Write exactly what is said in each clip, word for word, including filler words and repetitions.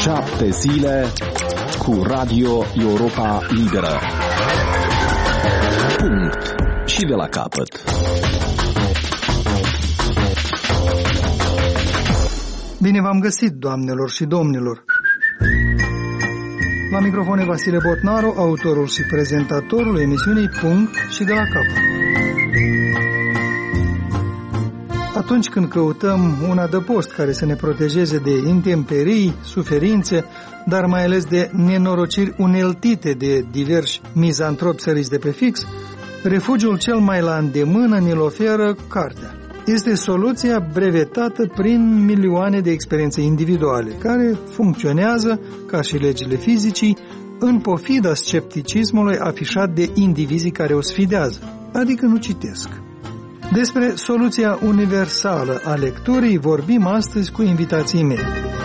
Șapte zile cu Radio Europa Liberă. Punct. Și de la capăt. Bine v-am găsit, doamnelor și domnilor. La microfon e Vasile Botnaru, autorul și prezentatorul emisiunii Punct și de la capăt. Atunci când căutăm un adăpost care să ne protejeze de intemperii, suferințe, dar mai ales de nenorociri uneltite de diversi mizantropi săriți de pe fix, refugiul cel mai la îndemână ne-l oferă cartea. Este soluția brevetată prin milioane de experiențe individuale, care funcționează, ca și legile fizicii, în pofida scepticismului afișat de indivizii care o sfidează, adică nu citesc. Despre soluția universală a lecturii vorbim astăzi cu invitații mei,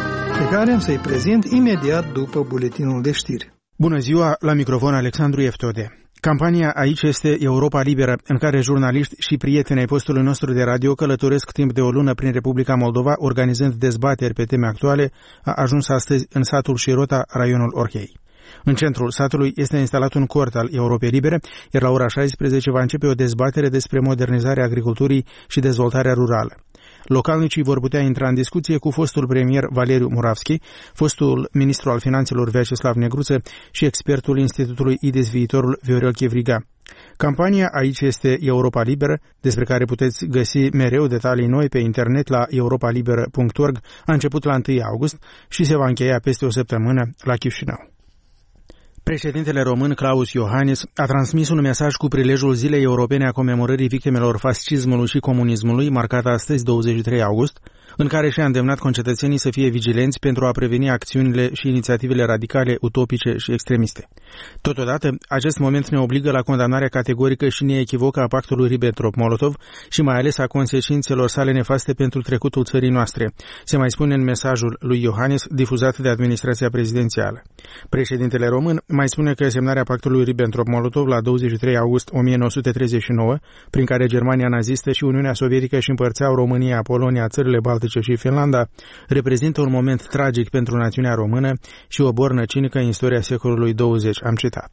pe care am să-i prezint imediat după buletinul de știri. Bună ziua, la microfon Alexandru Eftode. Campania Aici este Europa Liberă, în care jurnaliști și prieteni ai postului nostru de radio călătoresc timp de o lună prin Republica Moldova, organizând dezbateri pe teme actuale, a ajuns astăzi în satul Șirota, raionul Orhei. În centrul satului este instalat un cort al Europei Libere, iar la ora șaisprezece va începe o dezbatere despre modernizarea agriculturii și dezvoltarea rurală. Localnicii vor putea intra în discuție cu fostul premier Valeriu Muravski, fostul ministru al finanțelor Vyacheslav Negruță și expertul Institutului I D E S Viitorul Viorel Chevriga. Campania Aici este Europa Liberă, despre care puteți găsi mereu detalii noi pe internet la europa liberă punct org, a început la întâi august și se va încheia peste o săptămână la Chișinău. Președintele român Klaus Iohannis a transmis un mesaj cu prilejul Zilei Europene a comemorării victimelor fascismului și comunismului, marcată astăzi douăzeci și trei august, în care și-a îndemnat concetățenii să fie vigilenți pentru a preveni acțiunile și inițiativele radicale, utopice și extremiste. Totodată, acest moment ne obligă la condamnarea categorică și neechivocă a pactului Ribbentrop-Molotov și mai ales a consecințelor sale nefaste pentru trecutul țării noastre, se mai spune în mesajul lui Iohannis difuzat de administrația prezidențială. Președintele român mai spune că semnarea pactului Ribbentrop-Molotov la douăzeci și trei august o mie nouă sute treizeci și nouă, prin care Germania nazistă și Uniunea Sovietică își împărțeau România, Polonia, țările Baltice și Finlanda, reprezintă un moment tragic pentru națiunea română și o bornă cinică în istoria secolului douăzeci, am citat.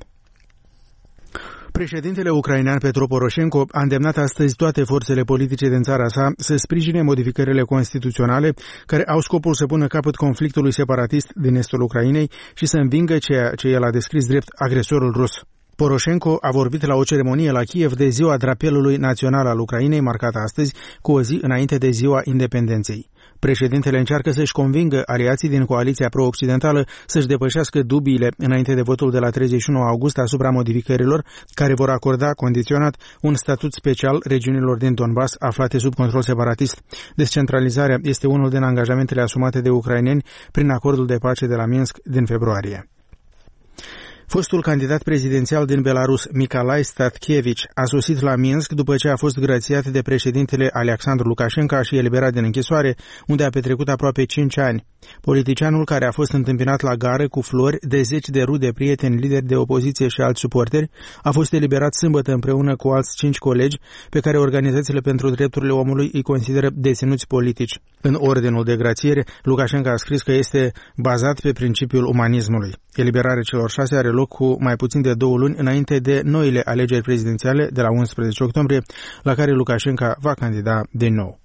Președintele ucrainean Petro Poroșenko a îndemnat astăzi toate forțele politice din țara sa să sprijine modificările constituționale care au scopul să pună capăt conflictului separatist din estul Ucrainei și să învingă ceea ce el a descris drept agresorul rus. Poroșenko a vorbit la o ceremonie la Kiev de Ziua Drapelului Național al Ucrainei, marcată astăzi cu o zi înainte de Ziua Independenței. Președintele încearcă să-și convingă aliații din coaliția pro-occidentală să-și depășească dubiile înainte de votul de la treizeci și nouă august asupra modificărilor care vor acorda condiționat un statut special regiunilor din Donbass aflate sub control separatist. Descentralizarea este unul din angajamentele asumate de ucraineni prin acordul de pace de la Minsk din februarie. Fostul candidat prezidențial din Belarus, Nicolae Statkevich, a sosit la Minsk după ce a fost grațiat de președintele Alexandru Lukashenko și eliberat din închisoare, unde a petrecut aproape cinci ani. Politicianul, care a fost întâmpinat la gară cu flori de zeci de rude, prieteni, lideri de opoziție și alți suporteri, a fost eliberat sâmbătă împreună cu alți cinci colegi pe care organizațiile pentru drepturile omului îi consideră deținuți politici. În ordinul de grațiere, Lukashenko a scris că este bazat pe principiul umanismului. Eliberarea celor șase are loc cu mai puțin de două luni înainte de noile alegeri prezidențiale de la unsprezece octombrie, la care Lukashenko va candida din nou.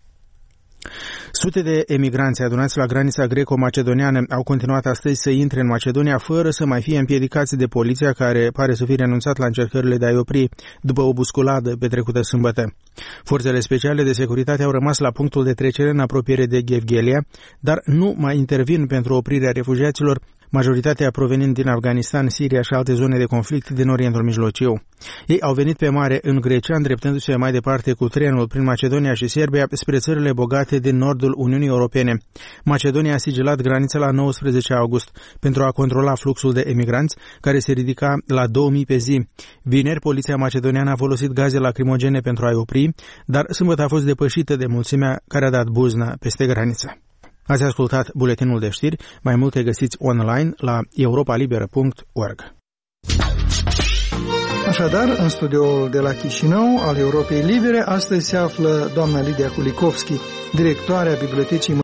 Sute de emigranți adunați la granița greco-macedoniană au continuat astăzi să intre în Macedonia fără să mai fie împiedicați de poliția, care pare să fi renunțat la încercările de a-i opri după o busculadă petrecută sâmbătă. Forțele speciale de securitate au rămas la punctul de trecere în apropiere de Gevghelia, dar nu mai intervin pentru oprirea refugiaților, majoritatea provenind din Afganistan, Siria și alte zone de conflict din Orientul Mijlociu. Ei au venit pe mare în Grecia, îndreptându-se mai departe cu trenul prin Macedonia și Serbia spre țările bogate din nordul Uniunii Europene. Macedonia a sigilat granița la nouăsprezece august pentru a controla fluxul de emigranți, care se ridica la două mii pe zi. Vineri, poliția macedoniană a folosit gaze lacrimogene pentru a-i opri, dar sâmbătă a fost depășită de mulțimea care a dat buzna peste graniță. Ați ascultat buletinul de știri, mai multe găsiți online la europa liberă punct org. Așadar, în studioul de la Chișinău al Europei Libere, astăzi se află doamna Lidia Kulikovski, directoarea Bibliotecii